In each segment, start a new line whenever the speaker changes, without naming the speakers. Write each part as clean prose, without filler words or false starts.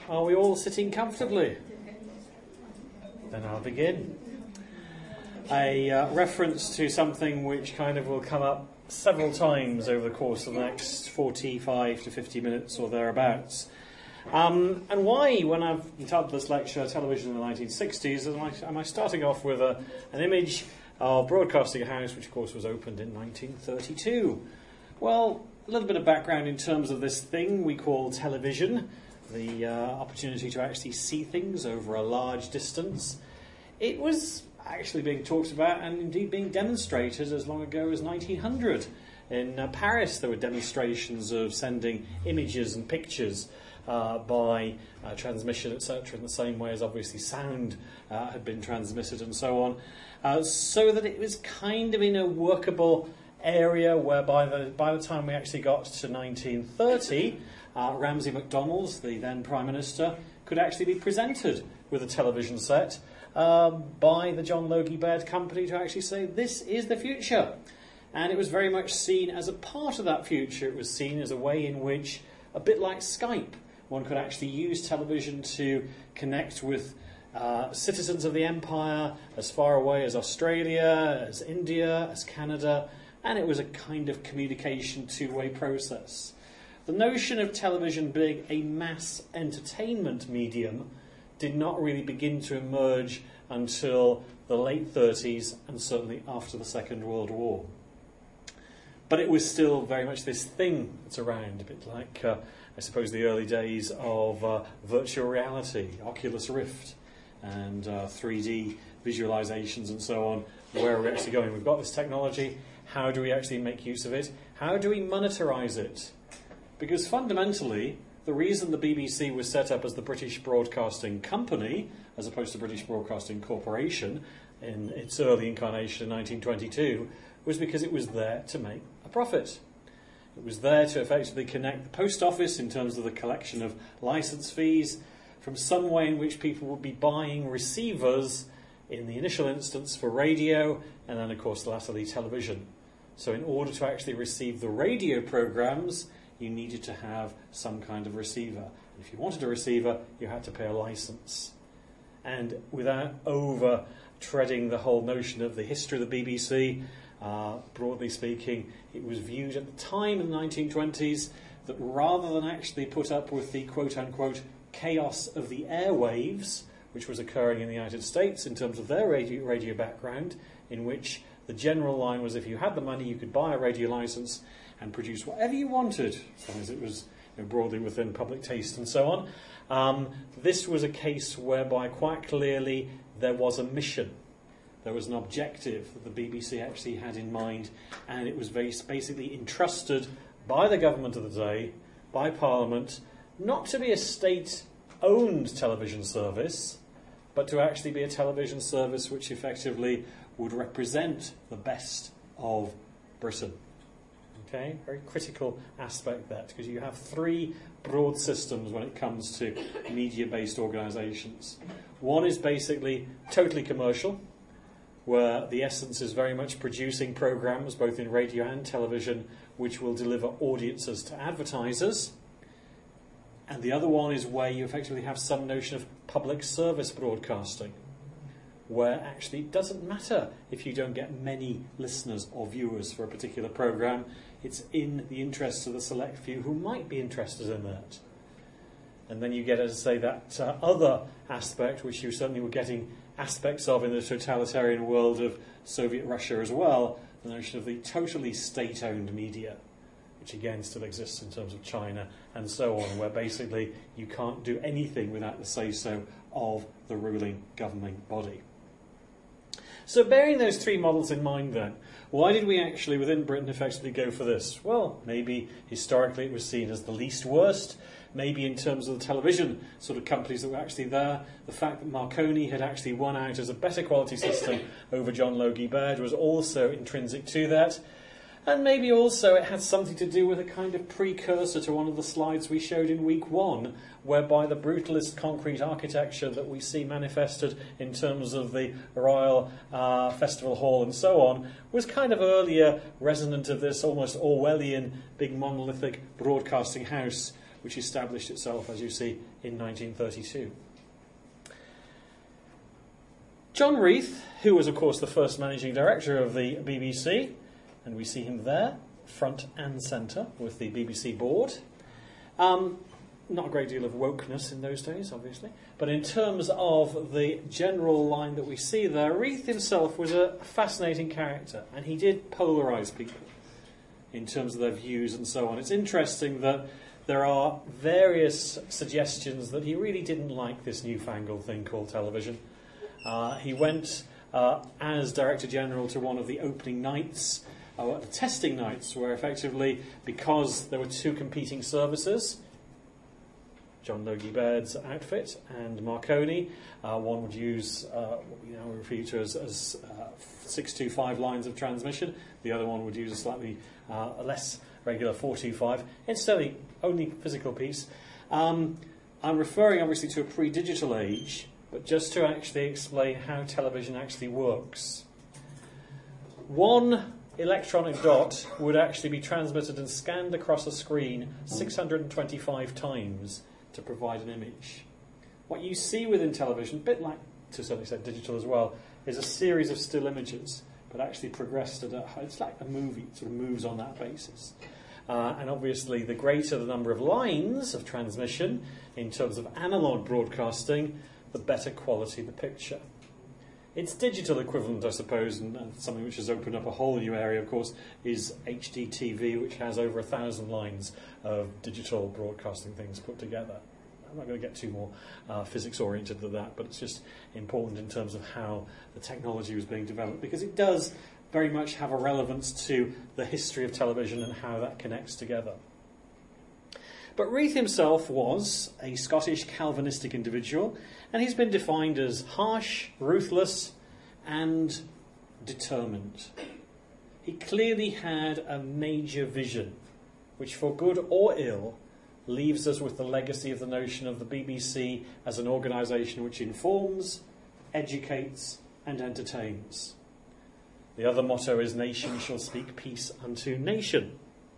Are we all sitting comfortably? Then I'll begin. A reference to something which kind of will come up several times over the course of the next 45 to 50 minutes or thereabouts. And why, when I've entitled this lecture, Television in the 1960s, am I starting off with an image of Broadcasting House, which of course was opened in 1932. Well, a little bit of background in terms of this thing we call television, the opportunity to actually see things over a large distance. It was actually being talked about and indeed being demonstrated as long ago as 1900. In Paris, there were demonstrations of sending images and pictures by transmission, etc., in the same way as obviously sound had been transmitted and so on, so that it was kind of in a workable area where by the time we actually got to 1930, Ramsay MacDonald, the then Prime Minister, could actually be presented with a television set by the John Logie Baird Company to actually say, this is the future. And it was very much seen as a part of that future. It was seen as a way in which, a bit like Skype, one could actually use television to connect with citizens of the empire as far away as Australia, as India, as Canada, and it was a kind of communication two-way process. The notion of television being a mass entertainment medium did not really begin to emerge until the late 30s and certainly after the Second World War. But it was still very much this thing that's around, a bit like, I suppose, the early days of virtual reality, Oculus Rift, and 3D visualizations and so on. Where are we actually going? We've got this technology. How do we actually make use of it? How do we monetize it? Because fundamentally, the reason the BBC was set up as the British Broadcasting Company, as opposed to British Broadcasting Corporation, in its early incarnation in 1922, was because it was there to make a profit. It was there to effectively connect the post office in terms of the collection of license fees from some way in which people would be buying receivers in the initial instance for radio and then, of course, latterly television. So in order to actually receive the radio programs, you needed to have some kind of receiver. And if you wanted a receiver, you had to pay a license. And without over-treading the whole notion of the history of the BBC, broadly speaking, it was viewed at the time in the 1920s that rather than actually put up with the quote-unquote chaos of the airwaves, which was occurring in the United States in terms of their radio background, in which the general line was if you had the money, you could buy a radio license and produce whatever you wanted, as long as it was broadly within public taste and so on. This was a case whereby quite clearly there was a mission. There was an objective that the BBC actually had in mind, and it was basically entrusted by the government of the day, by Parliament, not to be a state-owned television service, but to actually be a television service which effectively would represent the best of Britain. Okay, very critical aspect that, because you have three broad systems when it comes to media-based organisations. One is basically totally commercial, where the essence is very much producing programmes, both in radio and television, which will deliver audiences to advertisers. And the other one is where you effectively have some notion of public service broadcasting, where actually it doesn't matter if you don't get many listeners or viewers for a particular programme. It's in the interests of the select few who might be interested in that. And then you get, as I say, that other aspect, which you certainly were getting aspects of in the totalitarian world of Soviet Russia as well, the notion of the totally state-owned media, which again still exists in terms of China and so on, where basically you can't do anything without the say-so of the ruling governing body. So bearing those three models in mind then, why did we actually within Britain effectively go for this? Well, maybe historically it was seen as the least worst. Maybe in terms of the television sort of companies that were actually there, the fact that Marconi had actually won out as a better quality system over John Logie Baird was also intrinsic to that. And maybe also it had something to do with a kind of precursor to one of the slides we showed in week one, whereby the brutalist concrete architecture that we see manifested in terms of the Royal Festival Hall and so on was kind of earlier resonant of this almost Orwellian big monolithic broadcasting house which established itself, as you see, in 1932. John Reith, who was, of course, the first managing director of the BBC, and we see him there, front and centre, with the BBC board. Not a great deal of wokeness in those days, obviously, but in terms of the general line that we see there, Reith himself was a fascinating character, and he did polarise people in terms of their views and so on. It's interesting that there are various suggestions that he really didn't like this newfangled thing called television. He went as Director General to one of the opening nights, the testing nights, where effectively, because there were two competing services, John Logie Baird's outfit and Marconi, one would use what we now refer to as 625 lines of transmission, the other one would use a slightly less regular 425, incidentally only physical piece. I'm referring obviously to a pre-digital age, but just to actually explain how television actually works. One electronic dot would actually be transmitted and scanned across a screen 625 times to provide an image. What you see within television, a bit like, to a certain extent, digital as well, is a series of still images, but actually progressed at it's like a movie, it sort of moves on that basis. And obviously, the greater the number of lines of transmission in terms of analogue broadcasting, the better quality the picture. Its digital equivalent, I suppose, and something which has opened up a whole new area, of course, is HDTV, which has over 1,000 lines of digital broadcasting things put together. I'm not going to get too more physics-oriented than that, but it's just important in terms of how the technology was being developed, because it does very much have a relevance to the history of television and how that connects together. But Reith himself was a Scottish Calvinistic individual, and he's been defined as harsh, ruthless, and determined. He clearly had a major vision, which for good or ill leaves us with the legacy of the notion of the BBC as an organisation which informs, educates, and entertains. The other motto is, nation shall speak peace unto nation.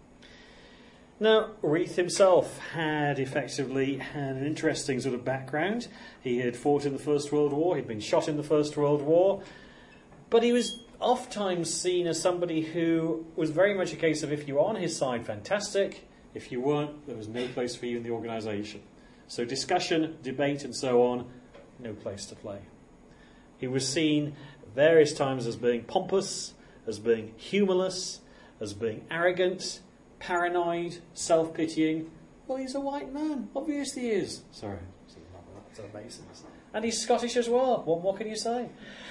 Now, Reith himself had effectively had an interesting sort of background. He had fought in the First World War, he'd been shot in the First World War, but he was oft-times seen as somebody who was very much a case of, if you were on his side, fantastic. If you weren't, there was no place for you in the organisation. So discussion, debate and so on, no place to play. He was seen various times as being pompous, as being humourless, as being arrogant, paranoid, self-pitying. Well, he's a white man. Obviously he is. Sorry. And he's Scottish as well. What more can you say?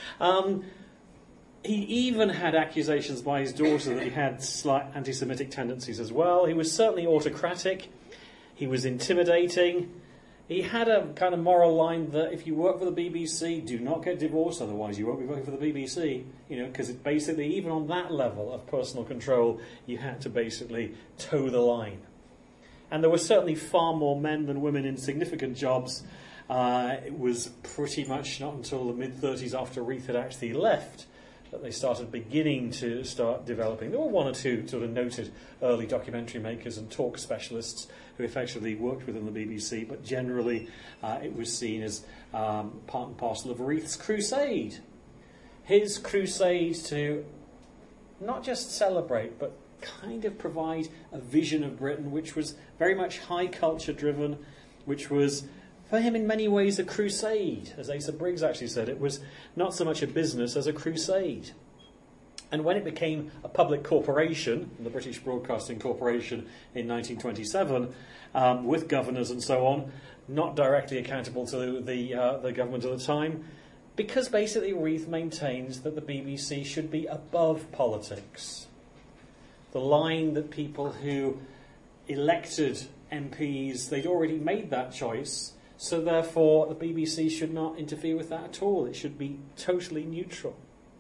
He even had accusations by his daughter that he had slight anti-Semitic tendencies as well. He was certainly autocratic. He was intimidating. He had a kind of moral line that if you work for the BBC, do not get divorced, otherwise you won't be working for the BBC. You know, because basically, even on that level of personal control, you had to basically toe the line. And there were certainly far more men than women in significant jobs. It was pretty much not until the mid-30s after Reith had actually left that they started developing. There were one or two sort of noted early documentary makers and talk specialists who effectively worked within the BBC, but generally it was seen as part and parcel of Reith's crusade. His crusade to not just celebrate, but kind of provide a vision of Britain which was very much high culture driven, which was for him in many ways a crusade. As Asa Briggs actually said, it was not so much a business as a crusade. And when it became a public corporation, the British Broadcasting Corporation in 1927, with governors and so on, not directly accountable to the government at the time, because basically Reith maintains that the BBC should be above politics. The line that people who elected MPs, they'd already made that choice, so therefore the BBC should not interfere with that at all. It should be totally neutral.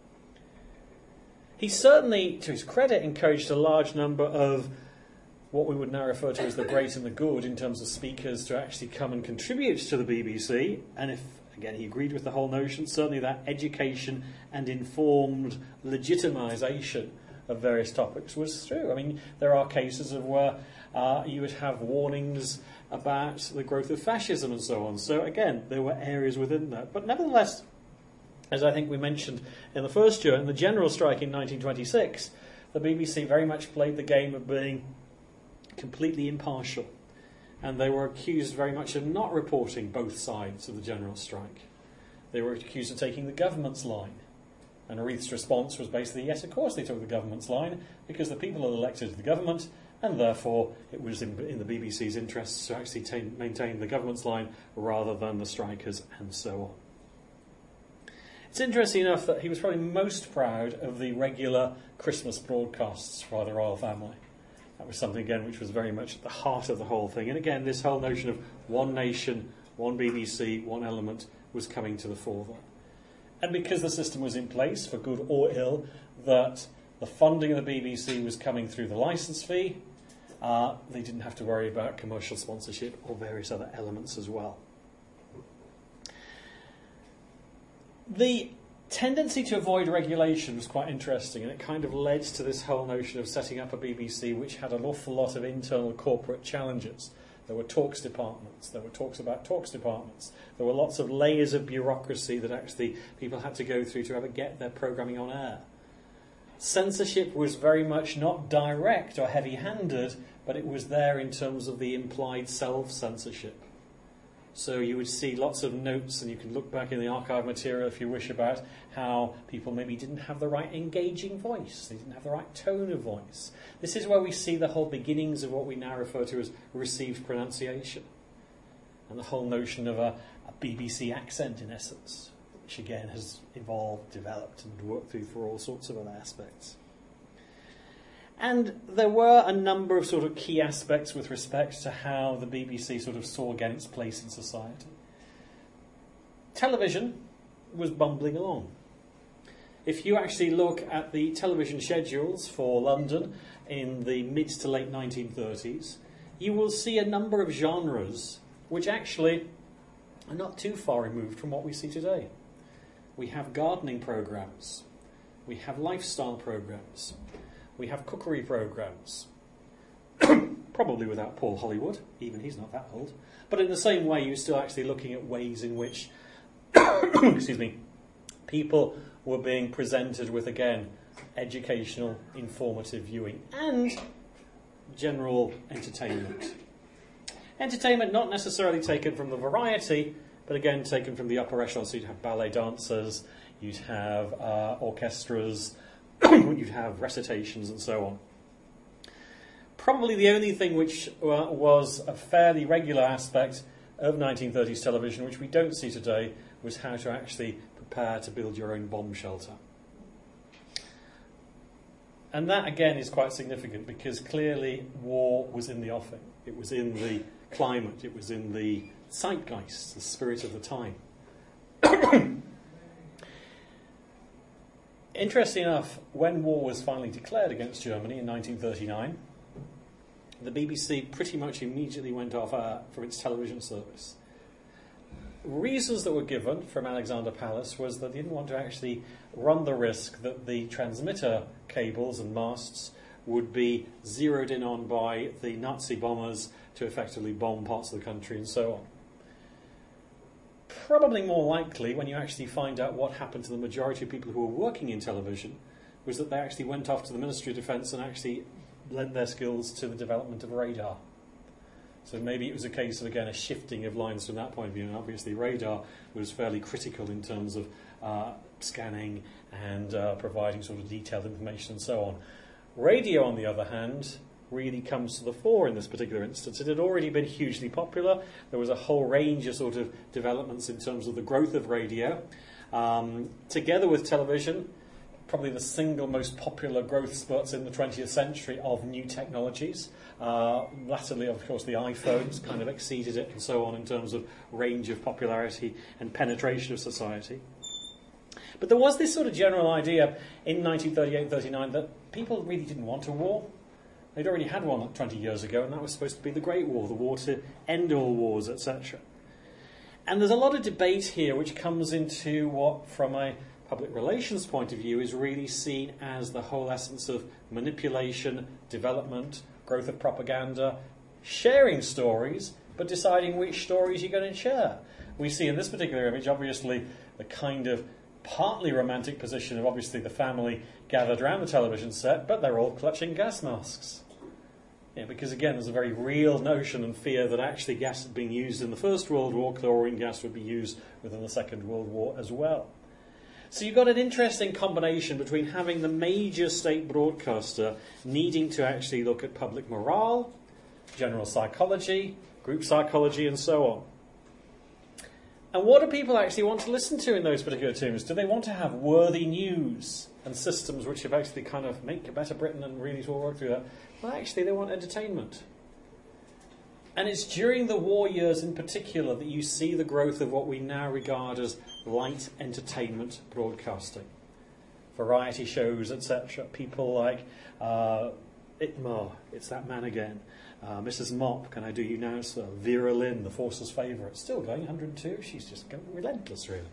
He certainly, to his credit, encouraged a large number of what we would now refer to as the great and the good in terms of speakers to actually come and contribute to the BBC. And if, again, he agreed with the whole notion, certainly that education and informed legitimisation of various topics was true. I mean, there are cases of where you would have warnings about the growth of fascism and so on. So again, there were areas within that. But nevertheless, as I think we mentioned in the first year, in the general strike in 1926, the BBC very much played the game of being completely impartial. And they were accused very much of not reporting both sides of the general strike. They were accused of taking the government's line. And Reith's response was basically, yes, of course they took the government's line, because the people had elected the government, and therefore it was in the BBC's interests to actually maintain the government's line rather than the strikers, and so on. It's interesting enough that he was probably most proud of the regular Christmas broadcasts by the royal family. That was something, again, which was very much at the heart of the whole thing. And again, this whole notion of one nation, one BBC, one element was coming to the fore there. And because the system was in place, for good or ill, that the funding of the BBC was coming through the licence fee, they didn't have to worry about commercial sponsorship or various other elements as well. The tendency to avoid regulation was quite interesting, and it kind of led to this whole notion of setting up a BBC which had an awful lot of internal corporate challenges. There were talks departments, there were talks about talks departments, there were lots of layers of bureaucracy that actually people had to go through to ever get their programming on air. Censorship was very much not direct or heavy-handed, but it was there in terms of the implied self-censorship. So you would see lots of notes, and you can look back in the archive material if you wish, about how people maybe didn't have the right engaging voice, they didn't have the right tone of voice. This is where we see the whole beginnings of what we now refer to as received pronunciation, and the whole notion of a BBC accent in essence, which again has evolved, developed and worked through for all sorts of other aspects. And there were a number of sort of key aspects with respect to how the BBC sort of saw again its place in society. Television was bumbling along. If you actually look at the television schedules for London in the mid to late 1930s, you will see a number of genres which actually are not too far removed from what we see today. We have gardening programmes, we have lifestyle programmes, we have cookery programmes, probably without Paul Hollywood, even he's not that old. But in the same way, you're still actually looking at ways in which excuse me, people were being presented with, again, educational, informative viewing and general entertainment. Entertainment not necessarily taken from the variety, but again taken from the upper echelon. So you'd have ballet dancers, you'd have orchestras, you'd have recitations and so on. Probably the only thing which was a fairly regular aspect of 1930s television, which we don't see today, was how to actually prepare to build your own bomb shelter. And that, again, is quite significant because clearly war was in the offing. It was in the climate. It was in the zeitgeist, the spirit of the time. Interesting enough, when war was finally declared against Germany in 1939, the BBC pretty much immediately went off from its television service. Reasons that were given from Alexander Palace was that they didn't want to actually run the risk that the transmitter cables and masts would be zeroed in on by the Nazi bombers to effectively bomb parts of the country and so on. Probably more likely, when you actually find out what happened to the majority of people who were working in television, was that they actually went off to the Ministry of Defence and actually lent their skills to the development of radar. So maybe it was a case of, again, a shifting of lines from that point of view. And obviously radar was fairly critical in terms of scanning and providing sort of detailed information and so on. Radio, on the other hand, really comes to the fore in this particular instance. It had already been hugely popular. There was a whole range of sort of developments in terms of the growth of radio. Together with television, probably the single most popular growth spurts in the 20th century of new technologies. Latterly, of course, the iPhones kind of exceeded it and so on in terms of range of popularity and penetration of society. But there was this sort of general idea in 1938-39 that people really didn't want a war. They'd already had one 20 years ago, and that was supposed to be the Great War, the war to end all wars, etc. And there's a lot of debate here which comes into what, from a public relations point of view, is really seen as the whole essence of manipulation, development, growth of propaganda, sharing stories, but deciding which stories you're going to share. We see in this particular image, obviously, the kind of partly romantic position of obviously the family gathered around the television set, but they're all clutching gas masks. Yeah, because again, there's a very real notion and fear that actually gas had been used in the First World War, chlorine gas would be used within the Second World War as well. So you've got an interesting combination between having the major state broadcaster needing to actually look at public morale, general psychology, group psychology, and so on. And what do people actually want to listen to in those particular terms? Do they want to have worthy news and systems which have actually kind of make a better Britain and really sort of work through that? Well, actually, they want entertainment. And it's during the war years in particular that you see the growth of what we now regard as light entertainment broadcasting. Variety shows, etc. People like Itmar, It's That Man Again. Mrs. Mop, Can I Do You Now, Sir? Vera Lynn, The Force's Favourite. Still going, 102. She's just relentless, really.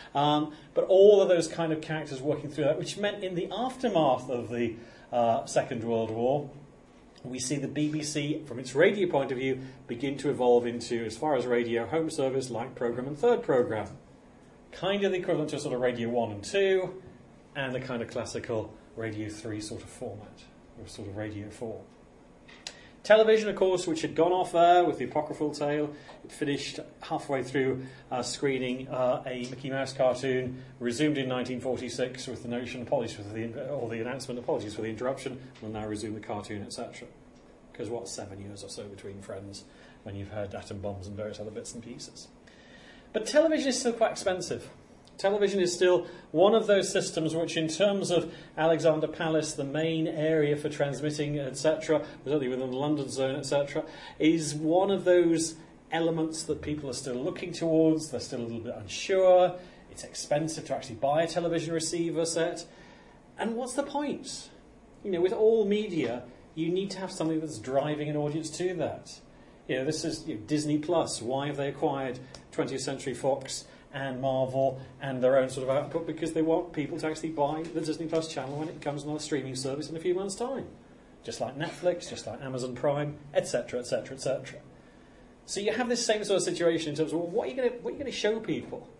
But all of those kind of characters working through that, which meant in the aftermath of the Second World War, we see the BBC, from its radio point of view, begin to evolve into, as far as radio, home service, light programme and third programme. Kind of the equivalent to sort of Radio 1 and 2, and the kind of classical Radio 3 sort of format, or sort of Radio 4. Television, of course, which had gone off air with the Apocryphal Tale, it finished halfway through screening a Mickey Mouse cartoon, resumed in 1946 with the notion, the announcement, apologies for the interruption, we'll now resume the cartoon, etc. Because 7 years or so between Friends, when you've heard atom bombs and various other bits and pieces. But television is still quite expensive. Television is still one of those systems which, in terms of Alexander Palace, the main area for transmitting, etc., certainly within the London zone, etc., is one of those elements that people are still looking towards. They're still a little bit unsure. It's expensive to actually buy a television receiver set. And what's the point? With all media, you need to have something that's driving an audience to that. This is Disney Plus. Why have they acquired 20th Century Fox and Marvel and their own sort of output? Because they want people to actually buy the Disney Plus channel when it comes on a streaming service in a few months' time. Just like Netflix, just like Amazon Prime, etc., etc., etc. So you have this same sort of situation in terms of, well, what are you going to show people?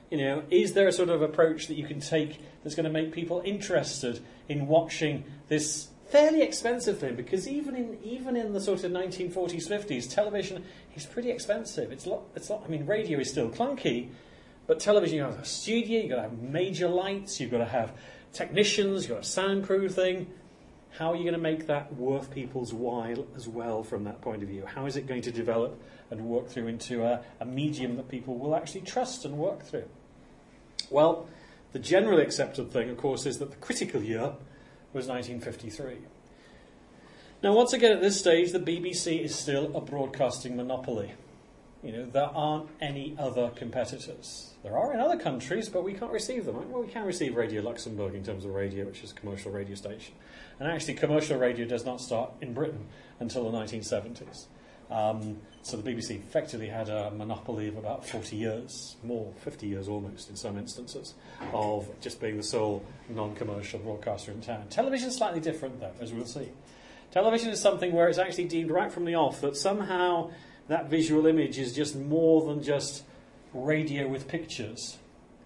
Is there a sort of approach that you can take that's going to make people interested in watching this fairly expensive thing? Because even in the sort of 1940s, 50s, television is pretty expensive. It's a lot. I mean, radio is still clunky, but television, you've got to have a studio, you've got to have major lights, you've got to have technicians, you've got a soundproofing. How are you going to make that worth people's while as well from that point of view? How is it going to develop and work through into a medium that people will actually trust and work through? Well, the generally accepted thing, of course, is that the critical year was 1953. Now, once again, at this stage, the BBC is still a broadcasting monopoly. There aren't any other competitors. There are in other countries, but we can't receive them. Well, we can receive Radio Luxembourg in terms of radio, which is a commercial radio station. And actually, commercial radio does not start in Britain until the 1970s. So the BBC effectively had a monopoly of about 40 years, more, 50 years almost in some instances, of just being the sole non-commercial broadcaster in town. Television is slightly different, though, as we'll see. Television is something where it's actually deemed right from the off that somehow that visual image is just more than just radio with pictures.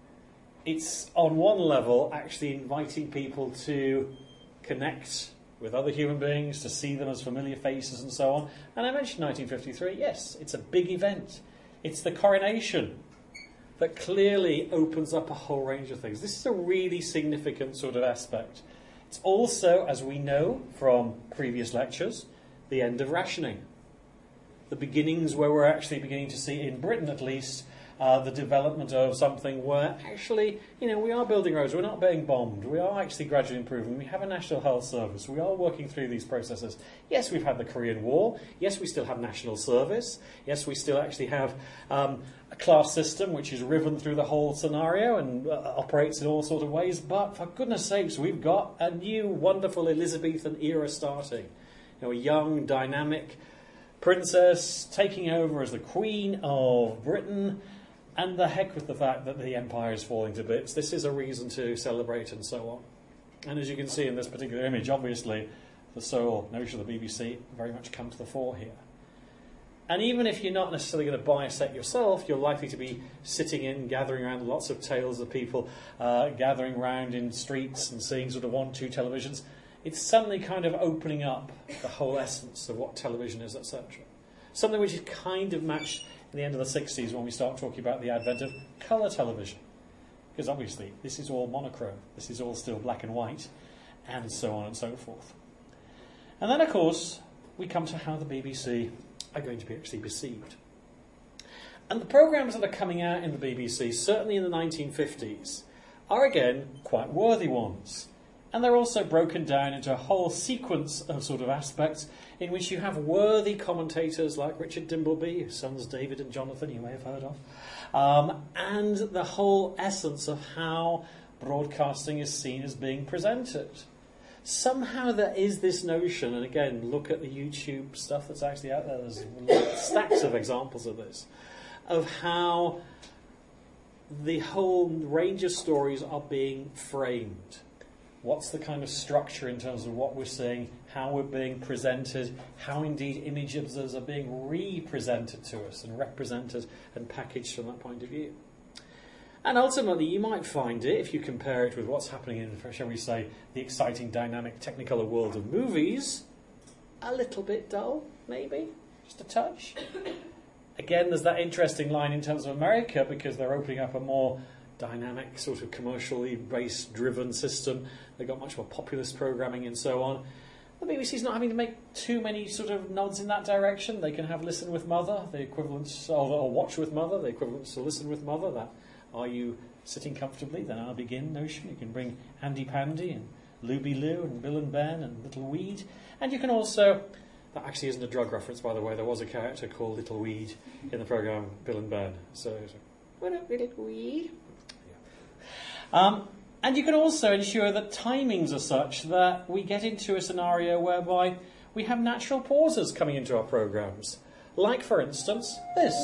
It's, on one level, actually inviting people to connect with other human beings, to see them as familiar faces and so on. And I mentioned 1953, yes, it's a big event. It's the coronation that clearly opens up a whole range of things. This is a really significant sort of aspect. It's also, as we know from previous lectures, the end of rationing. The beginnings where we're actually beginning to see, in Britain at least, the development of something where actually, we are building roads, we're not being bombed, we are actually gradually improving, we have a National Health Service, we are working through these processes. Yes, we've had the Korean War, yes, we still have national service, yes, we still actually have a class system which is riven through the whole scenario and operates in all sorts of ways, but for goodness sakes, we've got a new, wonderful Elizabethan era starting. A young, dynamic princess taking over as the Queen of Britain, And the heck with the fact that the empire is falling to bits. This is a reason to celebrate and so on. And as you can see in this particular image, obviously, the sole notion of the BBC very much come to the fore here. And even if you're not necessarily going to buy a set yourself, you're likely to be sitting in, gathering around lots of tales of people gathering around in streets and seeing sort of 1-2 televisions. It's suddenly kind of opening up the whole essence of what television is, etc. Something which is kind of matched in the end of the 60s when we start talking about the advent of colour television. Because obviously this is all monochrome, this is all still black and white, and so on and so forth. And then, of course, we come to how the BBC are going to be actually perceived. And the programmes that are coming out in the BBC, certainly in the 1950s, are again quite worthy ones. And they're also broken down into a whole sequence of sort of aspects in which you have worthy commentators like Richard Dimbleby, whose sons David and Jonathan you may have heard of, and the whole essence of how broadcasting is seen as being presented. Somehow there is this notion, and again, look at the YouTube stuff that's actually out there, there's stacks of examples of this, of how the whole range of stories are being framed. What's the kind of structure in terms of what we're seeing, how we're being presented, how indeed images are being represented to us and represented and packaged from that point of view. And ultimately, you might find it, if you compare it with what's happening in, shall we say, the exciting, dynamic, technicolor world of movies, a little bit dull, maybe, just a touch. Again, there's that interesting line in terms of America, because they're opening up a more dynamic, sort of commercially based, driven system. They've got much more populist programming and so on. The BBC's not having to make too many sort of nods in that direction. They can have Listen with Mother, the equivalent, or Watch with Mother, the equivalent to Listen with Mother, that are you sitting comfortably, then I'll begin notion. You can bring Andy Pandy and Luby Lou and Bill and Ben and Little Weed. And you can also, that actually isn't a drug reference, by the way, there was a character called Little Weed in the programme Bill and Ben. So what up, Little Weed? Yeah. And you can also ensure that timings are such that we get into a scenario whereby we have natural pauses coming into our programmes. Like, for instance, this.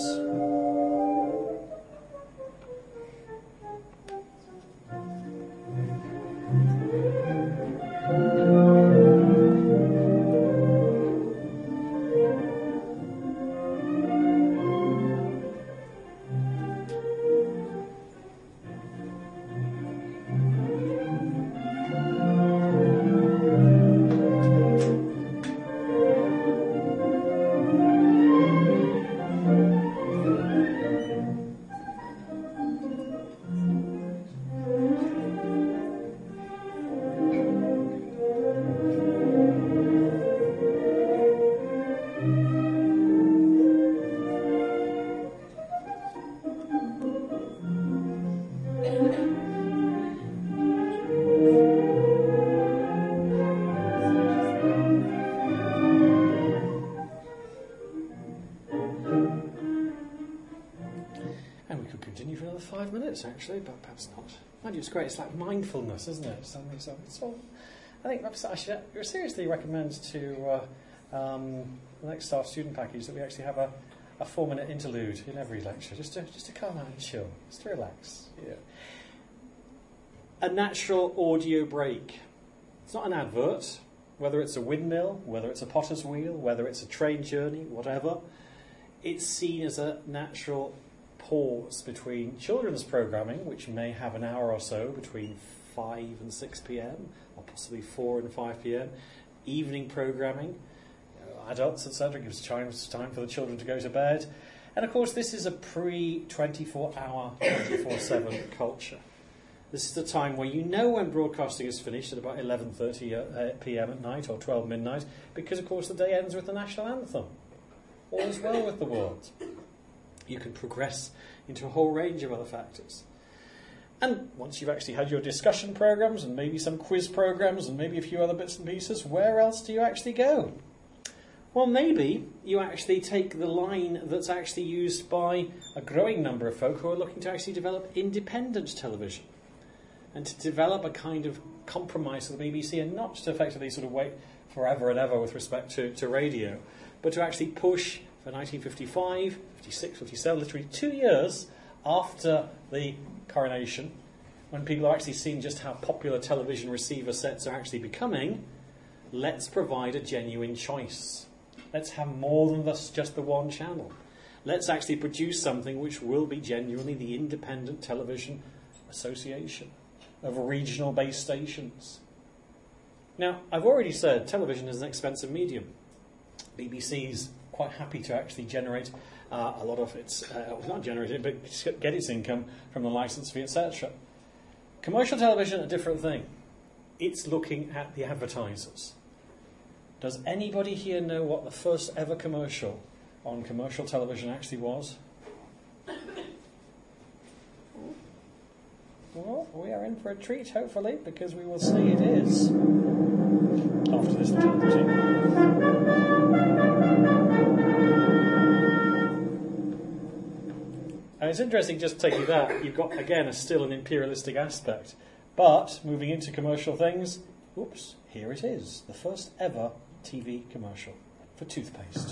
Actually, but perhaps not. Mind you, it's great. It's like mindfulness, isn't it? So I think perhaps I should seriously recommend to the next staff student package that we actually have a 4-minute interlude in every lecture, just to calm out and chill, just to relax. Yeah. A natural audio break. It's not an advert, whether it's a windmill, whether it's a potter's wheel, whether it's a train journey, whatever. It's seen as a natural pause between children's programming, which may have an hour or so between 5 and 6 p.m, or possibly 4 and 5 p.m, evening programming, adults, etc., gives time for the children to go to bed. And of course, this is a pre-24-hour, 24/7 culture. This is the time where you know when broadcasting is finished at about 11:30 p.m. at night or 12 midnight, because of course the day ends with the national anthem. All is well with the world. You can progress into a whole range of other factors. And once you've actually had your discussion programmes and maybe some quiz programmes and maybe a few other bits and pieces, where else do you actually go? Well, maybe you actually take the line that's actually used by a growing number of folk who are looking to actually develop independent television and to develop a kind of compromise for the BBC, and not to effectively sort of wait forever and ever with respect to radio, but to actually push for 1955, 56, 57, literally 2 years after the coronation, when people are actually seeing just how popular television receiver sets are actually becoming, let's provide a genuine choice. Let's have more than just the one channel. Let's actually produce something which will be genuinely the independent television association of regional base stations. Now, I've already said television is an expensive medium. BBC's quite happy to actually generate a lot of its, not generate it, but get its income from the license fee, etc. Commercial television, a different thing. It's looking at the advertisers. Does anybody here know what the first ever commercial on commercial television actually was? Well, we are in for a treat, hopefully, because we will see it is after this little routine. And it's interesting just taking that, you've got, again, still an imperialistic aspect. But, moving into commercial things, oops, here it is, the first ever TV commercial for toothpaste.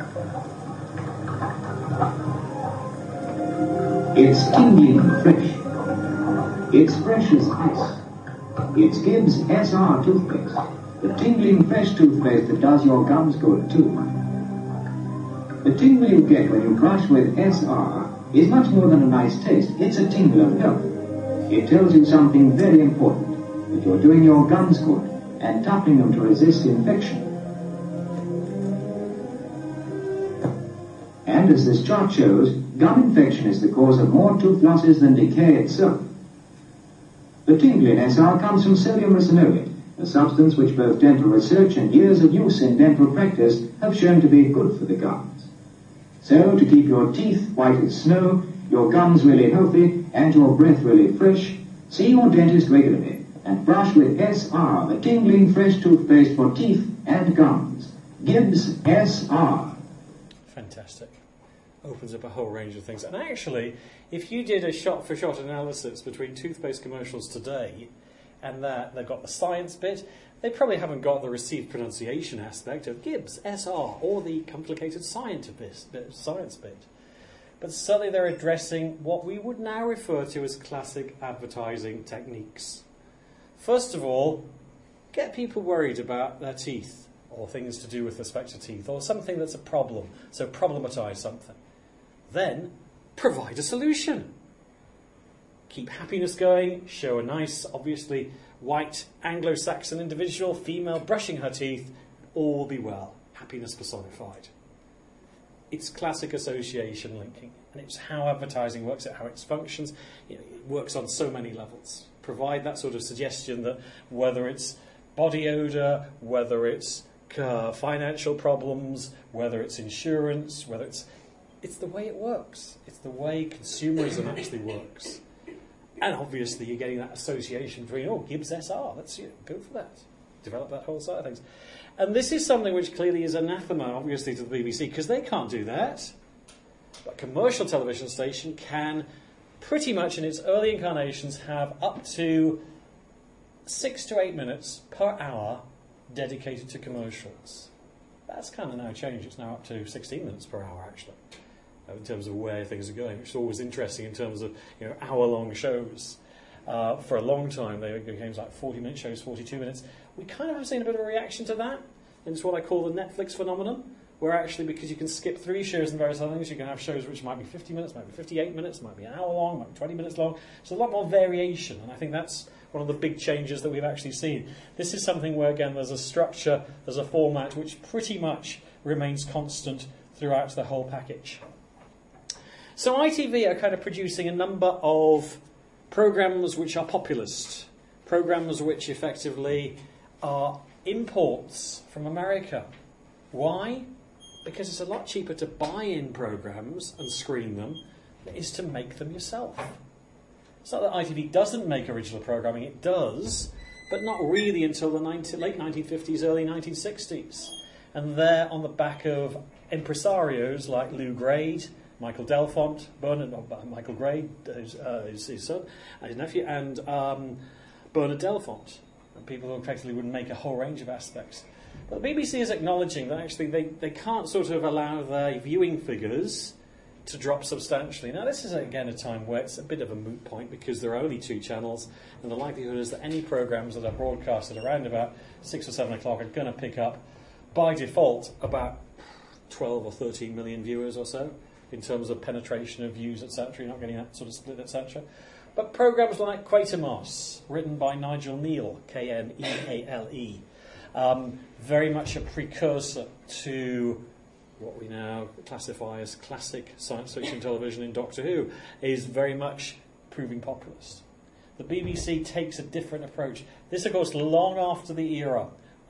It's tingling fresh. It's fresh as ice. It's Gibbs SR toothpaste, the tingling fresh toothpaste that does your gums good too. The tingle you get when you brush with SR is much more than a nice taste. It's a tingle of health. It tells you something very important, that you're doing your gums good and toughening them to resist infection. And as this chart shows, gum infection is the cause of more tooth losses than decay itself. The tingle in SR comes from sodium ricinoate, a substance which both dental research and years of use in dental practice have shown to be good for the gums. So, to keep your teeth white as snow, your gums really healthy, and your breath really fresh, see your dentist regularly and brush with SR, the tingling fresh toothpaste for teeth and gums. Gibbs SR.
Fantastic. Opens up a whole range of things. And actually, if you did a shot-for-shot analysis between toothpaste commercials today and that, they've got the science bit, they probably haven't got the received pronunciation aspect of Gibbs, SR, or the complicated science bit. But certainly they're addressing what we would now refer to as classic advertising techniques. First of all, get people worried about their teeth, or things to do with respect to teeth, or something that's a problem, so problematize something. Then, provide a solution. Keep happiness going, show a nice, obviously, white Anglo-Saxon individual, female, brushing her teeth, all will be well. Happiness personified. It's classic association linking, and it's how advertising works, how it functions. It works on so many levels. Provide that sort of suggestion that whether it's body odour, whether it's financial problems, whether it's insurance, whether it's the way it works. It's the way consumerism actually works. And obviously you're getting that association between, Gibbs SR, let's go for that. Develop that whole side of things. And this is something which clearly is anathema, obviously, to the BBC, because they can't do that. But a commercial television station can pretty much in its early incarnations have up to 6 to 8 minutes per hour dedicated to commercials. That's kind of now changed. It's now up to 16 minutes per hour, actually, in terms of where things are going, which is always interesting in terms of hour-long shows. For a long time, they became like 40-minute shows, 42 minutes. We kind of have seen a bit of a reaction to that. And it's what I call the Netflix phenomenon, where actually, because you can skip 3 shows and various other things, you can have shows which might be 50 minutes, might be 58 minutes, might be an hour long, might be 20 minutes long. So a lot more variation, and I think that's one of the big changes that we've actually seen. This is something where, again, there's a structure, there's a format which pretty much remains constant throughout the whole package. So ITV are kind of producing a number of programmes which are populist, programmes which effectively are imports from America. Why? Because it's a lot cheaper to buy in programmes and screen them than it is to make them yourself. It's not that ITV doesn't make original programming, it does, but not really until the late 1950s, early 1960s. And they're on the back of impresarios like Lou Grade, Michael Delfont, Michael Grade, his son, his nephew, and Bernard Delfont, and people who effectively would make a whole range of aspects. But the BBC is acknowledging that actually they can't sort of allow their viewing figures to drop substantially. Now, this is, again, a time where it's a bit of a moot point because there are only 2 channels, and the likelihood is that any programmes that are broadcasted around about 6 or 7 o'clock are going to pick up, by default, about 12 or 13 million viewers or so, in terms of penetration of views, etc. You're not getting that sort of split, etc. But programmes like Quatermass, written by Nigel Neal, Kneale, very much a precursor to what we now classify as classic science fiction television in Doctor Who, is very much proving populist. The BBC takes a different approach. This, of course, long after the era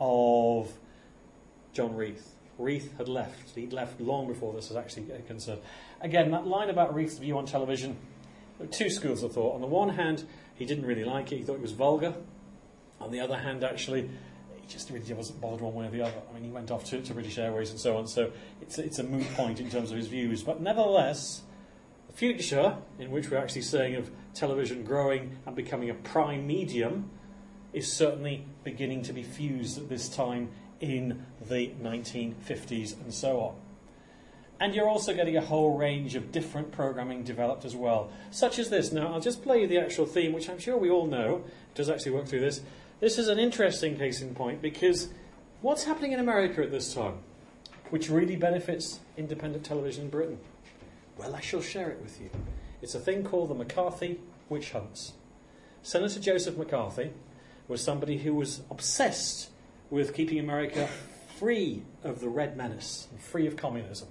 of John Reith. Reith had left. He'd left long before this was actually concerned. Again, that line about Reith's view on television, there were 2 schools of thought. On the one hand, he didn't really like it. He thought it was vulgar. On the other hand, actually, he just really wasn't bothered one way or the other. I mean, he went off to British Airways and so on, so it's a moot point in terms of his views. But nevertheless, the future, in which we're actually saying of television growing and becoming a prime medium, is certainly beginning to be fused at this time in the 1950s and so on. And you're also getting a whole range of different programming developed as well, such as this. Now, I'll just play you the actual theme, which I'm sure we all know. It does actually work through this. This is an interesting case in point, because what's happening in America at this time, which really benefits independent television in Britain? Well, I shall share it with you. It's a thing called the McCarthy witch hunts. Senator Joseph McCarthy was somebody who was obsessed with keeping America free of the Red Menace and free of communism.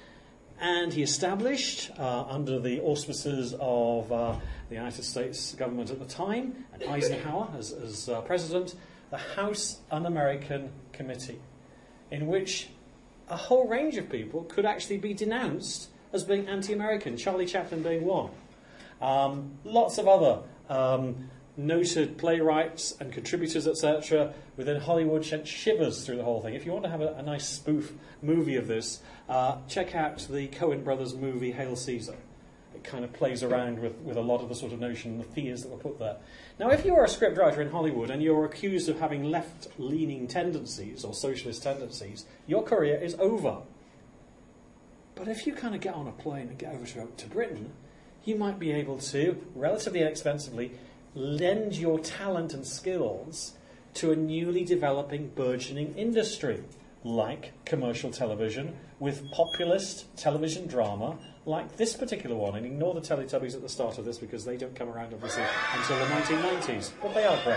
And he established, under the auspices of the United States government at the time, and Eisenhower as president, the House Un-American Committee, in which a whole range of people could actually be denounced as being anti-American, Charlie Chaplin being one. Lots of other noted playwrights and contributors, etc., within Hollywood sent shivers through the whole thing. If you want to have a nice spoof movie of this, check out the Coen brothers movie Hail Caesar. It kind of plays around with a lot of the sort of notion and the fears that were put there. Now, if you are a scriptwriter in Hollywood and you're accused of having left-leaning tendencies or socialist tendencies, your career is over. But if you kind of get on a plane and get over to Britain, you might be able to, relatively inexpensively, lend your talent and skills to a newly developing, burgeoning industry, like commercial television, with populist television drama, like this particular one. And ignore the Teletubbies at the start of this, because they don't come around, obviously, until the 1990s. But they are great.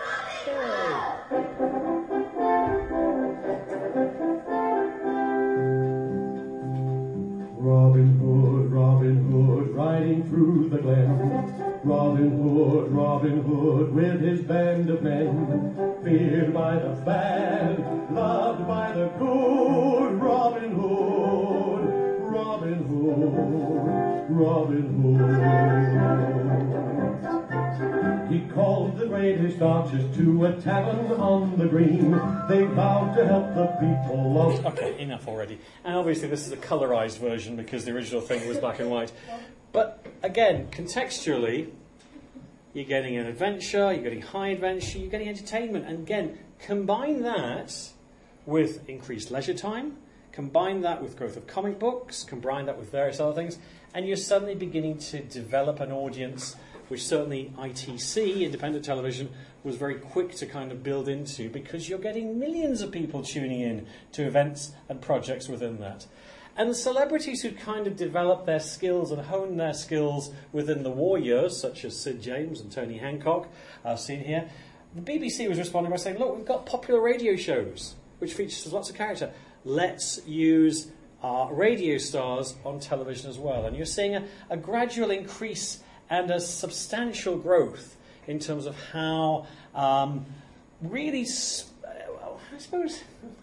Yay! Robin Hood, riding through the glen. Robin Hood, with his band of men. Feared by the bad, loved by the good. Robin Hood, Robin Hood. He called the greatest archers to a tavern on the green. They vowed to help the people of... Okay, enough already. And obviously this is a colourised version because the original thing was black and white. But again, contextually, you're getting an adventure, you're getting high adventure, you're getting entertainment. And again, combine that with increased leisure time, combine that with growth of comic books, combine that with various other things, and you're suddenly beginning to develop an audience which certainly ITC, independent television, was very quick to kind of build into, because you're getting millions of people tuning in to events and projects within that. And the celebrities who kind of developed their skills and honed their skills within the war years, such as Sid James and Tony Hancock, seen here, the BBC was responding by saying, look, we've got popular radio shows, which features lots of character. Let's use our radio stars on television as well. And you're seeing a gradual increase and a substantial growth in terms of how really, I suppose,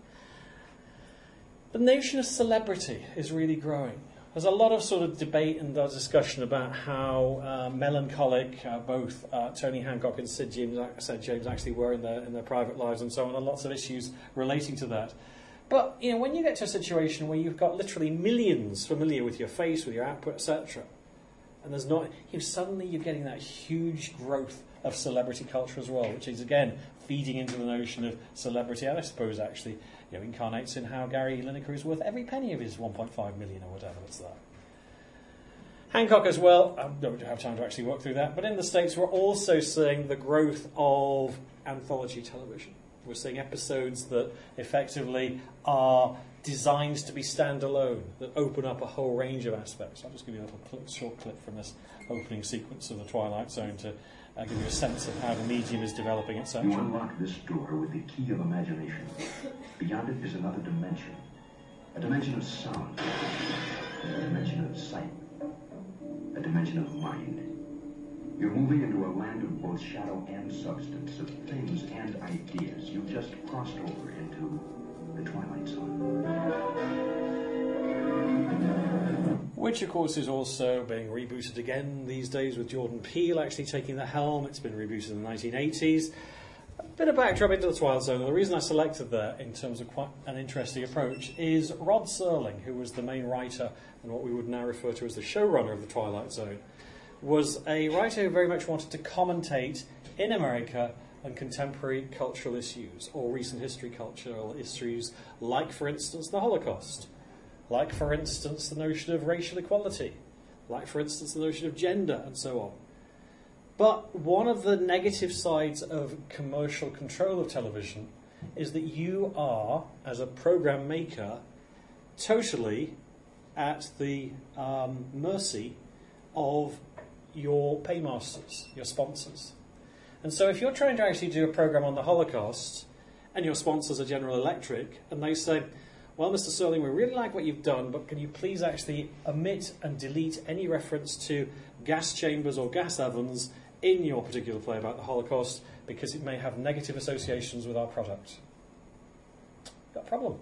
the notion of celebrity is really growing. There's a lot of sort of debate and discussion about how melancholic both Tony Hancock and Sid James actually were in their private lives and so on, and lots of issues relating to that. But you know, when you get to a situation where you've got literally millions familiar with your face, with your output, etc., and there's not, suddenly you're getting that huge growth of celebrity culture as well, which is again feeding into the notion of celebrity, and I suppose actually incarnates in how Gary Lineker is worth every penny of his 1.5 million or whatever it's that. Hancock as well, I don't have time to actually work through that, but in the States we're also seeing the growth of anthology television. We're seeing episodes that effectively are designed to be standalone, that open up a whole range of aspects. I'll just give you a little short clip from this opening sequence of The Twilight Zone to give you a sense of how the medium is developing, etc.
You unlock this door with the key of imagination. Beyond it is another dimension. A dimension of sound. A dimension of sight. A dimension of mind. You're moving into a land of both shadow and substance, of things and ideas. You've just crossed over into the Twilight Zone.
Which, of course, is also being rebooted again these days with Jordan Peele actually taking the helm. It's been rebooted in the 1980s. A bit of backdrop into the Twilight Zone. The reason I selected that in terms of quite an interesting approach is Rod Serling, who was the main writer and what we would now refer to as the showrunner of the Twilight Zone, was a writer who very much wanted to commentate in America on contemporary cultural issues or recent history cultural issues, like, for instance, the Holocaust, like, for instance, the notion of racial equality, like, for instance, the notion of gender, and so on. But one of the negative sides of commercial control of television is that you are, as a program maker, totally at the mercy of your paymasters, your sponsors. And so if you're trying to actually do a program on the Holocaust and your sponsors are General Electric and they say, well, Mr. Serling, we really like what you've done, but can you please actually omit and delete any reference to gas chambers or gas ovens in your particular play about the Holocaust because it may have negative associations with our product? You've got a problem.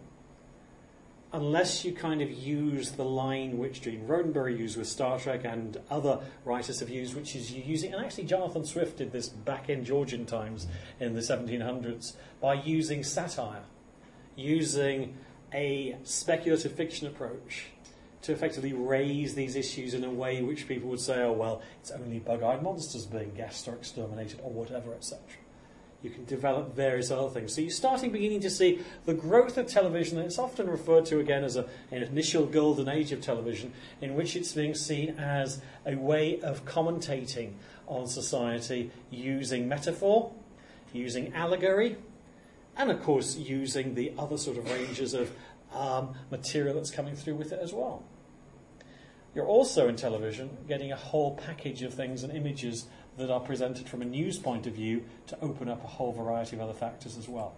Unless you kind of use the line which Gene Roddenberry used with Star Trek and other writers have used, which is you using, and actually Jonathan Swift did this back in Georgian times in the 1700s, by using satire, using a speculative fiction approach to effectively raise these issues in a way which people would say, oh, well, it's only bug-eyed monsters being gassed or exterminated or whatever, etc. You can develop various other things. So you're beginning to see the growth of television, and it's often referred to again as an initial golden age of television, in which it's being seen as a way of commentating on society using metaphor, using allegory, and of course using the other sort of ranges of material that's coming through with it as well. You're also in television getting a whole package of things and images that are presented from a news point of view to open up a whole variety of other factors as well.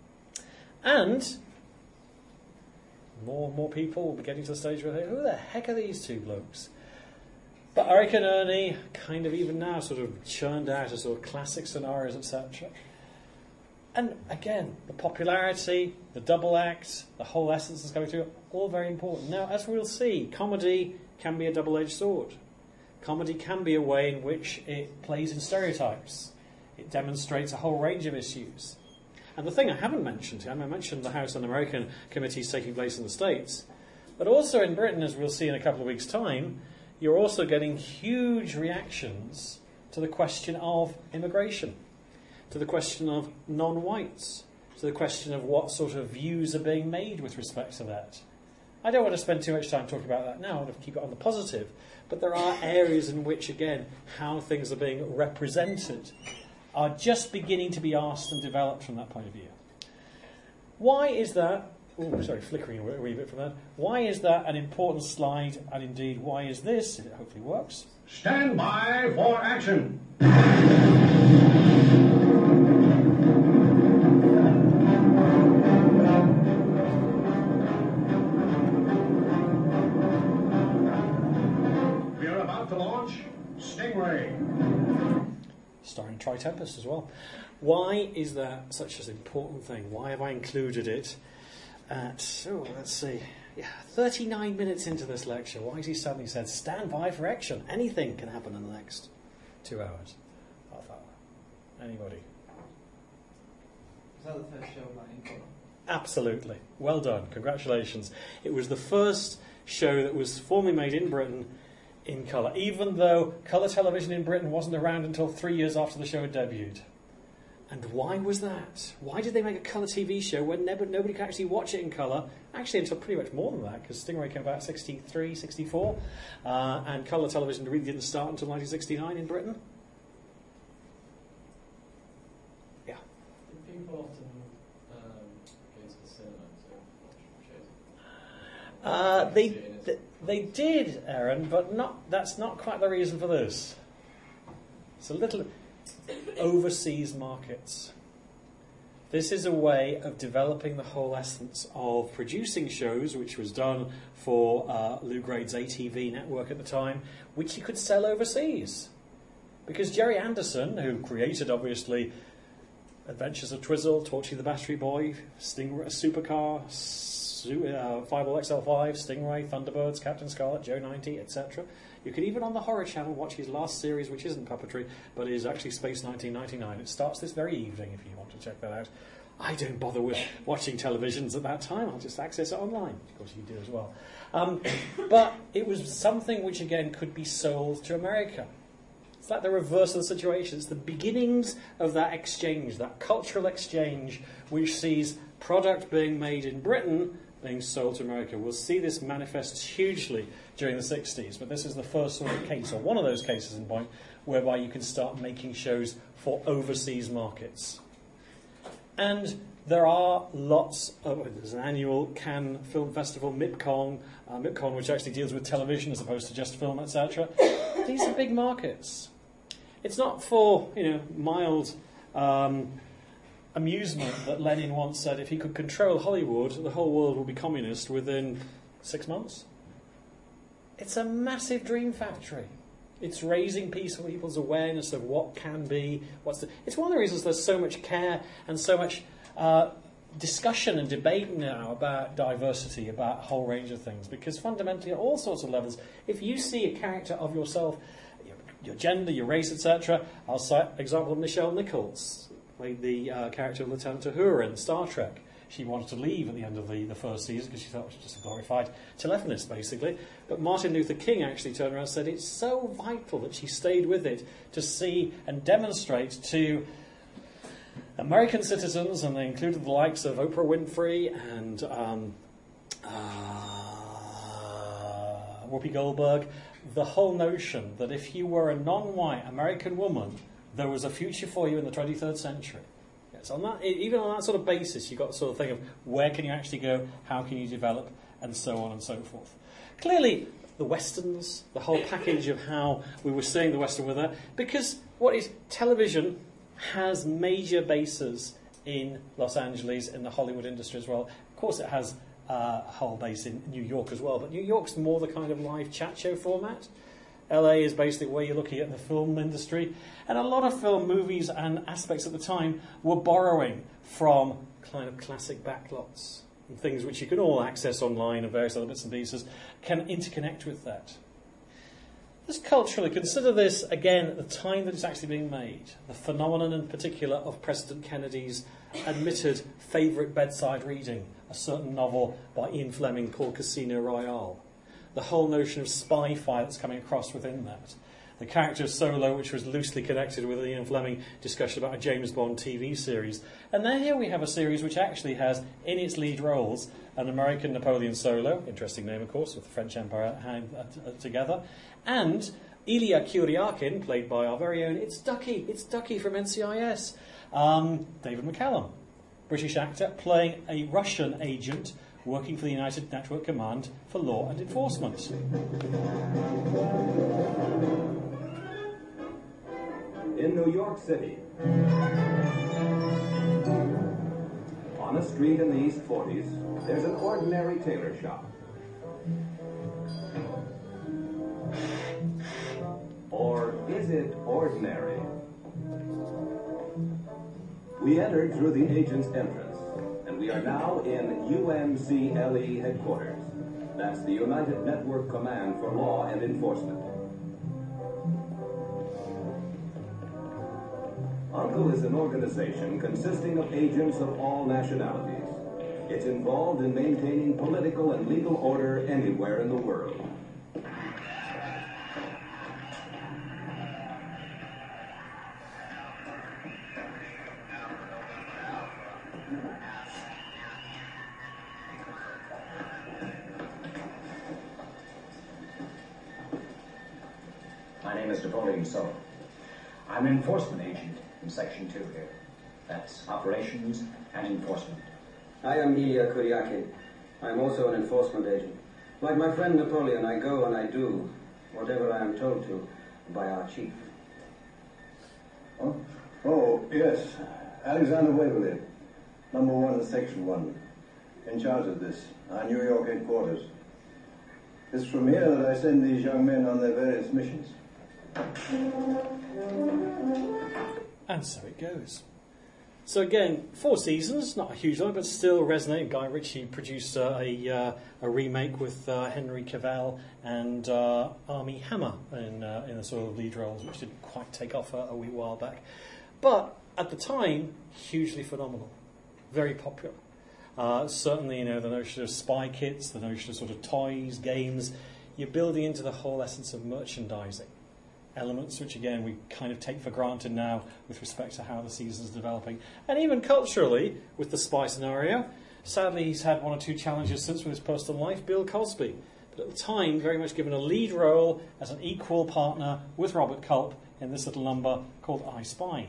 And more people will be getting to the stage where they think, who the heck are these two blokes? But Eric and Ernie kind of even now sort of churned out as sort of classic scenarios, etc. And again, the popularity, the double act, the whole essence that's coming through, all very important. Now, as we'll see, comedy can be a double-edged sword. Comedy can be a way in which it plays in stereotypes. It demonstrates a whole range of issues. And the thing I haven't mentioned here, I mentioned the House Un-American committees taking place in the States, but also in Britain, as we'll see in a couple of weeks' time, you're also getting huge reactions to the question of immigration, to the question of non-whites, to the question of what sort of views are being made with respect to that. I don't want to spend too much time talking about that now. I want to keep it on the positive. But there are areas in which, again, how things are being represented are just beginning to be asked and developed from that point of view. Why is that? Oh, sorry, flickering a wee bit from that. Why is that an important slide? And indeed, why is this? It hopefully works.
Stand by for action. To launch Stingray.
Starring Troy Tempest as well. Why is that such an important thing? Why have I included it at, 39 minutes into this lecture? Why has he suddenly said, stand by for action? Anything can happen in the next 2 hours, half hour. Anybody?
Was that the first show in colour?
Absolutely. Well done. Congratulations. It was the first show that was formally made in Britain in colour, even though colour television in Britain wasn't around until 3 years after the show had debuted. And why was that? Why did they make a colour TV show when nobody could actually watch it in colour? Actually, until pretty much more than that, because Stingray came about 63, 64, and colour television really didn't start until 1969 in Britain. Yeah.
Did people often go to the cinema to watch shows?
They did, Aaron, but that's not quite the reason for this. It's a little overseas markets. This is a way of developing the whole essence of producing shows, which was done for Lou Grade's ATV network at the time, which he could sell overseas. Because Jerry Anderson, who created, obviously, Adventures of Twizzle, Torchy the Battery Boy, Stingray, Supercar, Fireball XL5, Stingray, Thunderbirds, Captain Scarlet, Joe 90, etc. You could even on the Horror Channel watch his last series, which isn't puppetry, but is actually Space 1999. It starts this very evening if you want to check that out. I don't bother with watching televisions at that time. I'll just access it online. Of course you do as well. But it was something which, again, could be sold to America. It's like the reverse of the situation. It's the beginnings of that exchange, that cultural exchange, which sees product being made in Britain being sold to America. We'll see this manifest hugely during the 60s, but this is the first sort of case, or one of those cases in point, whereby you can start making shows for overseas markets. And there are lots of... There's an annual Cannes Film Festival, MIPCON, which actually deals with television as opposed to just film, etc. These are big markets. It's not for, mild... amusement that Lenin once said if he could control Hollywood, the whole world would be communist within 6 months. It's a massive dream factory. It's raising people's awareness of what can be. It's one of the reasons there's so much care and so much discussion and debate now about diversity, about a whole range of things. Because fundamentally, at all sorts of levels, if you see a character of yourself, your gender, your race, etc., I'll cite example of Nichelle Nichols, played the character of Lieutenant Uhura in Star Trek. She wanted to leave at the end of the first season because she thought it was just a glorified telephonist, basically. But Martin Luther King actually turned around and said it's so vital that she stayed with it to see and demonstrate to American citizens, and they included the likes of Oprah Winfrey and Whoopi Goldberg, the whole notion that if you were a non-white American woman, there was a future for you in the 23rd century. Yes, even on that sort of basis, you've got the sort of thing of where can you actually go, how can you develop, and so on and so forth. Clearly, the Westerns, the whole package of how we were seeing the Western with that, because television has major bases in Los Angeles, in the Hollywood industry as well. Of course, it has a whole base in New York as well, but New York's more the kind of live chat show format. LA is basically where you're looking at the film industry. And a lot of film movies and aspects at the time were borrowing from kind of classic backlots and things which you can all access online and various other bits and pieces can interconnect with that. Just culturally, consider this, again, at the time that it's actually being made. The phenomenon in particular of President Kennedy's admitted favourite bedside reading, a certain novel by Ian Fleming called Casino Royale. The whole notion of spy-fi that's coming across within that. The character of Solo, which was loosely connected with Ian Fleming discussion about a James Bond TV series. And then here we have a series which actually has, in its lead roles, an American Napoleon Solo, interesting name, of course, with the French Empire together, and Ilya Kuryakin, played by our very own, it's Ducky from NCIS, David McCallum, British actor, playing a Russian agent working for the United Network Command for Law and Enforcement.
In New York City, on a street in the East 40s, there's an ordinary tailor shop. Or is it ordinary? We entered through the agent's entrance, and we are now in UNCLE headquarters. That's the United Network Command for Law and Enforcement. UNCLE is an organization consisting of agents of all nationalities. It's involved in maintaining political and legal order anywhere in the world.
is Napoleon Sullivan. I'm an enforcement agent in Section 2 here. That's operations and enforcement.
I am Ilya Kuryakin. I am also an enforcement agent. Like my friend Napoleon, I go and I do whatever I am told to by our chief.
Oh, yes. Alexander Waverley, number 1 in Section 1, in charge of this, our New York headquarters. It's from here that I send these young men on their various missions.
And so it goes. So again, 4 seasons, not a huge one, but still resonating. Guy Ritchie produced a remake with Henry Cavill and Armie Hammer in the sort of lead roles, which didn't quite take off a wee while back. But at the time, hugely phenomenal, very popular. Certainly, the notion of spy kits, the notion of sort of toys, games, you're building into the whole essence of merchandising. Elements which, again, we kind of take for granted now with respect to how the season's developing. And even culturally, with the spy scenario, sadly he's had 1 or 2 challenges since with his personal life, Bill Cosby. But at the time, very much given a lead role as an equal partner with Robert Culp in this little number called I Spy.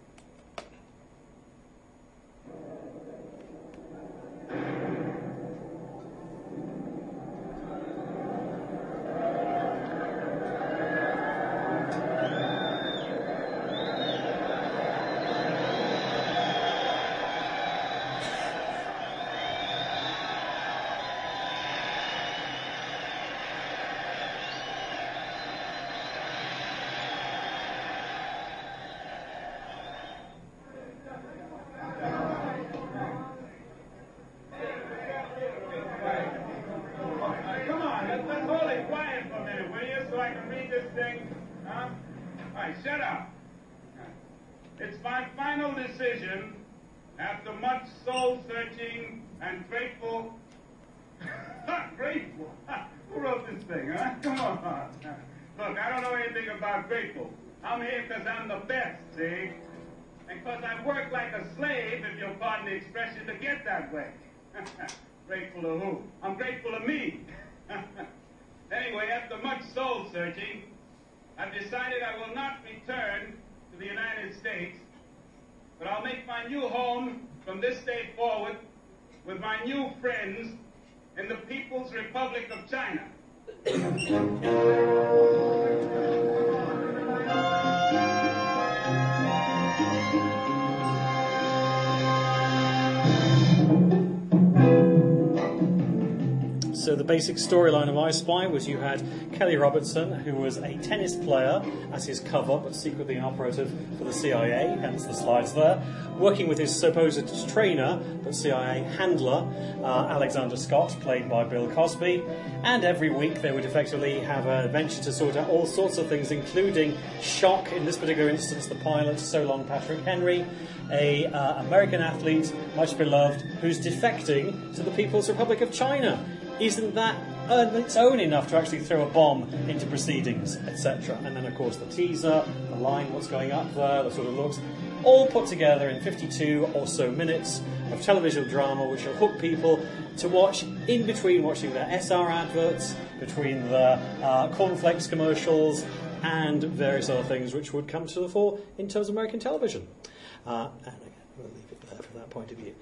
After much soul-searching and grateful... Grateful? Who wrote this thing, huh? Come on. Look, I don't know anything about grateful. I'm here because I'm the best, see? And because I work like a slave, if you'll pardon the expression, to get that way. Grateful to who? I'm grateful to me. Anyway, after much soul-searching, I've decided I will not return to the United States, but I'll make my new home from this day forward with my new friends in the People's Republic of China.
So the basic storyline of I Spy was you had Kelly Robertson, who was a tennis player as his cover, but secretly an operative for the CIA, hence the slides there, working with his supposed trainer, but CIA handler, Alexander Scott, played by Bill Cosby. And every week they would effectively have an adventure to sort out all sorts of things, including shock, in this particular instance, the pilot, so long Patrick Henry, a American athlete, much beloved, who's defecting to the People's Republic of China. Isn't that on its own enough to actually throw a bomb into proceedings, etc.? And then, of course, the teaser, the line, what's going up there, the sort of looks, all put together in 52 or so minutes of television drama, which will hook people to watch in between watching their SR adverts, between the cornflakes commercials, and various other things which would come to the fore in terms of American television. And again, we'll leave it there from that point of view.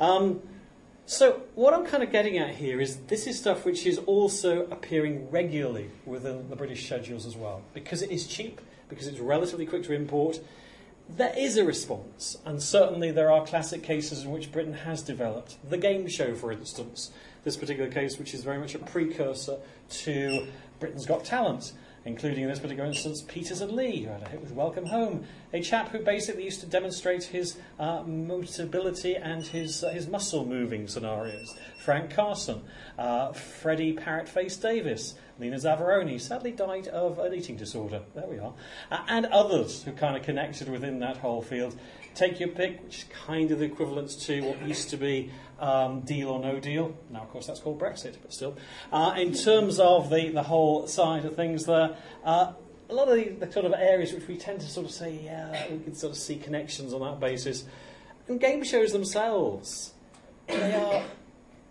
So what I'm kind of getting at here is this is stuff which is also appearing regularly within the British schedules as well. Because it is cheap, because it's relatively quick to import, there is a response. And certainly there are classic cases in which Britain has developed. The Game Show, for instance. This particular case, which is very much a precursor to Britain's Got Talent, including in this particular instance Peters and Lee, who had a hit with Welcome Home, a chap who basically used to demonstrate his mobility and his muscle-moving scenarios. Frank Carson, Freddie Parrot-Face Davis, Lena Zavaroni, sadly died of an eating disorder, there we are, and others who kind of connected within that whole field. Take your pick, which is kind of the equivalent to what used to be Deal or No Deal. Now, of course, that's called Brexit, but still. In terms of the whole side of things there, a lot of the sort of areas which we tend to sort of say, yeah, we can sort of see connections on that basis. And game shows themselves, they are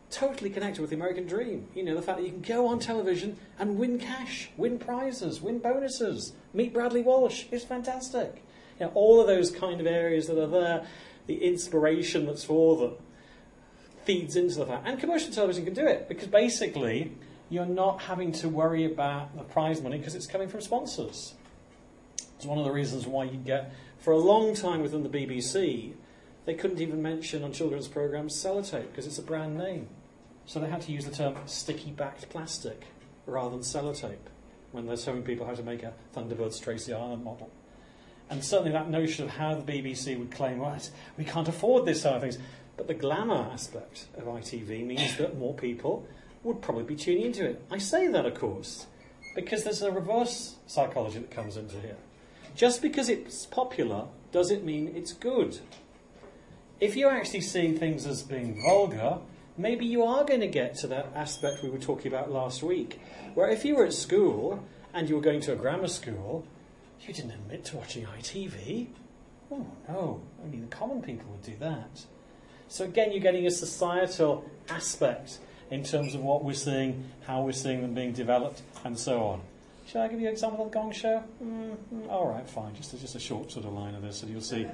totally connected with the American dream. You know, the fact that you can go on television and win cash, win prizes, win bonuses, meet Bradley Walsh is fantastic. You know, all of those kind of areas that are there, the inspiration that's for them feeds into the fact. And commercial television can do it, because basically you're not having to worry about the prize money because it's coming from sponsors. It's one of the reasons why you get, for a long time within the BBC, they couldn't even mention on children's programmes sellotape because it's a brand name. So they had to use the term sticky-backed plastic rather than sellotape when they're showing people how to make a Thunderbirds Tracy Island model. And certainly that notion of how the BBC would claim, well, we can't afford this sort of things. But the glamour aspect of ITV means that more people would probably be tuning into it. I say that, of course, because there's a reverse psychology that comes into here. Just because it's popular doesn't mean it's good. If you're actually seeing things as being vulgar, maybe you are going to get to that aspect we were talking about last week, where if you were at school and you were going to a grammar school, you didn't admit to watching ITV. Oh no, only the common people would do that. So again, you're getting a societal aspect in terms of what we're seeing, how we're seeing them being developed, and so on. Shall I give you an example of the Gong Show? All right, fine. Just a short sort of line of this, and you'll see.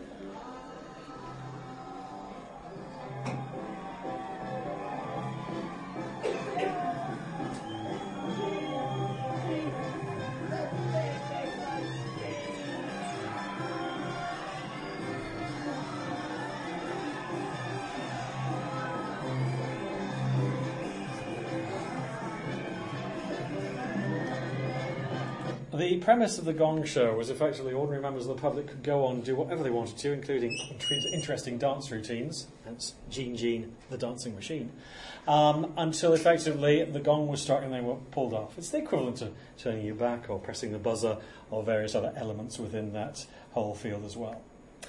The premise of the Gong Show was effectively ordinary members of the public could go on and do whatever they wanted to, including interesting dance routines. That's Gene, the dancing machine. Until effectively the gong was struck and they were pulled off. It's the equivalent to turning your back or pressing the buzzer or various other elements within that whole field as well.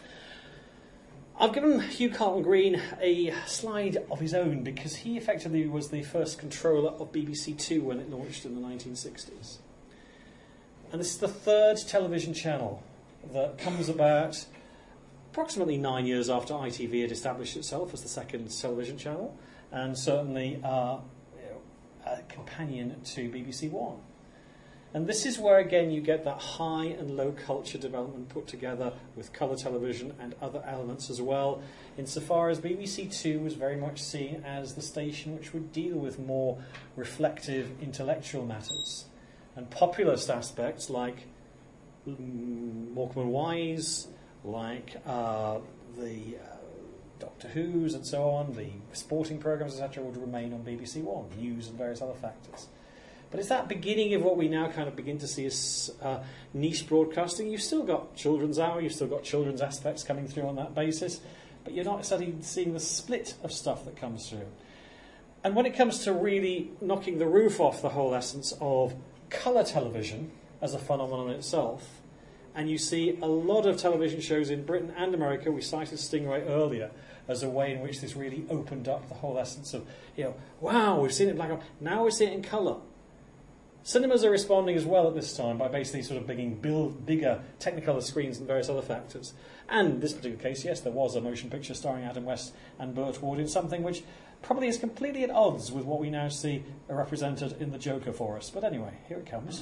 I've given Hugh Carleton-Green a slide of his own because he effectively was the first controller of BBC Two when it launched in the 1960s. And this is the third television channel that comes about approximately 9 years after ITV had established itself as the second television channel, and certainly a companion to BBC One. And this is where, again, you get that high and low culture development put together with colour television and other elements as well, insofar as BBC Two was very much seen as the station which would deal with more reflective intellectual matters. And populist aspects like Morecambe and Wise, like the Doctor Who's and so on, the sporting programmes, etc., would remain on BBC One, news and various other factors. But it's that beginning of what we now kind of begin to see as niche broadcasting. You've still got Children's Hour, you've still got children's aspects coming through on that basis, but you're not suddenly seeing the split of stuff that comes through. And when it comes to really knocking the roof off the whole essence of colour television as a phenomenon in itself, and you see a lot of television shows in Britain and America. We cited Stingray earlier as a way in which this really opened up the whole essence of, wow, we've seen it in black and white, now we're seeing it in colour. Cinemas are responding as well at this time by basically sort of build bigger Technicolor screens and various other factors. And in this particular case, yes, there was a motion picture starring Adam West and Burt Ward in something which probably is completely at odds with what we now see represented in the Joker for us. But anyway, here it comes.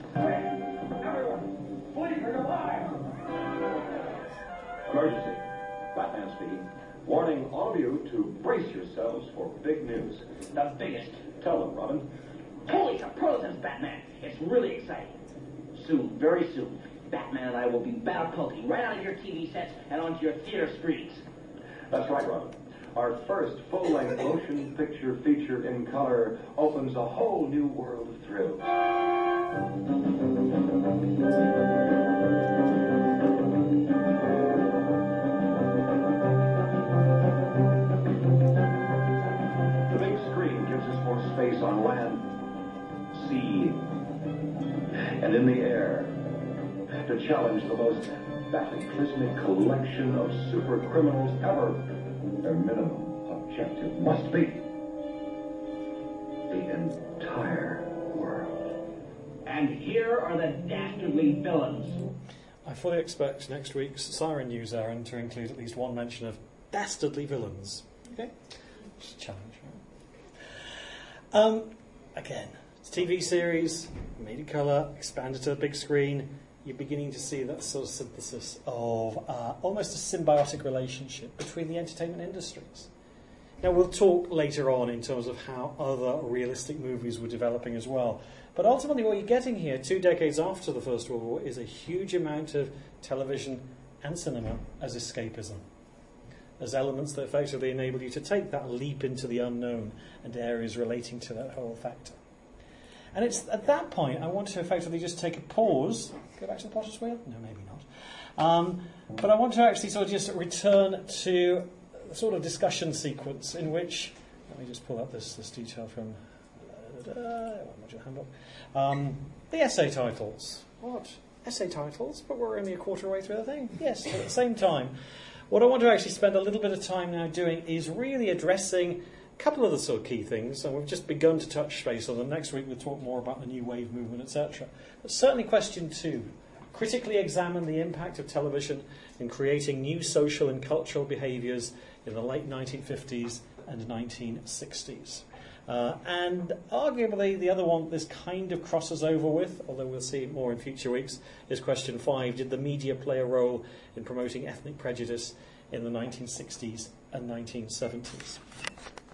Emergency. Batman speaking. Warning all of you to brace yourselves for big news.
The biggest.
Tell them, Robin.
Holy superlatives, Batman. It's really exciting. Soon, very soon, Batman and I will be catapulting right out of your TV sets and onto your theater screens.
That's right, Robin. Our first full-length motion picture feature in color opens a whole new world of thrill. The big screen gives us more space on land, sea, and in the air to challenge the most cataclysmic collection of super criminals ever. Their minimum objective must be the entire world.
And here are the dastardly villains.
I fully expect next week's Siren News, Aaron, to include at least one mention of dastardly villains. Okay? Just a challenge, right? Again, it's a TV series, made in colour, expanded to the big screen. You're beginning to see that sort of synthesis of almost a symbiotic relationship between the entertainment industries. Now, we'll talk later on in terms of how other realistic movies were developing as well. But ultimately, what you're getting here, 2 decades after the First World War, is a huge amount of television and cinema as escapism, as elements that effectively enable you to take that leap into the unknown and areas relating to that whole factor. And it's at that point I want to effectively just take a pause. Go back to the Potter's Wheel? No, maybe not. But I want to actually sort of just return to the sort of discussion sequence in which, let me just pull up this detail from module handbook. The essay titles. What? Essay titles? But we're only a quarter way through the thing. Yes, at the same time. What I want to actually spend a little bit of time now doing is really addressing a couple of the sort of key things, and we've just begun to touch base on them. Next week we'll talk more about the new wave movement, etc. But certainly question 2, critically examine the impact of television in creating new social and cultural behaviours in the late 1950s and 1960s. And arguably the other one this kind of crosses over with, although we'll see more in future weeks, is question 5. Did the media play a role in promoting ethnic prejudice in the 1960s and 1970s?